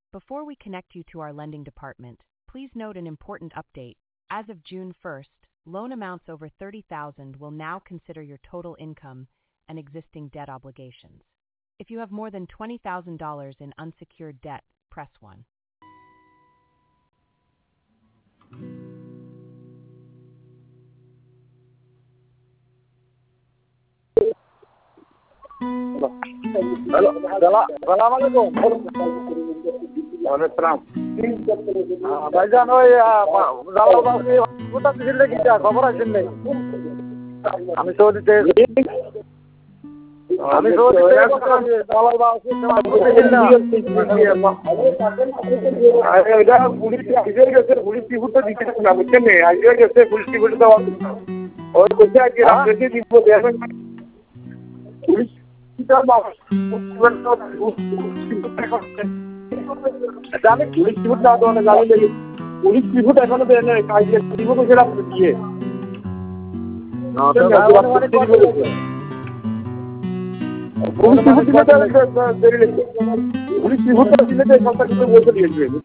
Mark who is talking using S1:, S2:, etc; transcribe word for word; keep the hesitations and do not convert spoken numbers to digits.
S1: Before we connect you to our lending department, please note an important update. As of June first, loan amounts over thirty thousand dollars will now consider your total income and existing debt obligations. If you have more than twenty thousand dollars in unsecured debt, press one.
S2: Hello सलाम वालेकुम।
S3: वालेकुम
S2: भाईजान ওই জালালবাসী কোথা থেকে লিখিটা খবর আছে নেই? আমি সৌদিতে আমি সৌদিতে জালালবাসী
S3: আরে এটা পুলিশ আইজে গেছে পুলিশ রিপোর্ট তো দিতে না বুঝছেন না আইজে গেছে পুলিশ রিপোর্ট দাও ওই কোথা কি রাতে দিব দেবেন পুলিশ জানে পুলিশ রিপোর্ট না দেওয়া জানি পুলিশ রিপোর্ট এখনো দেয় না কাজে রিপোর্ট সেটা দিয়ে পুলিশ রিপোর্ট দিলে পুলিশ রিপোর্ট দিলে সরকার কিছু বলতে দিয়েছে।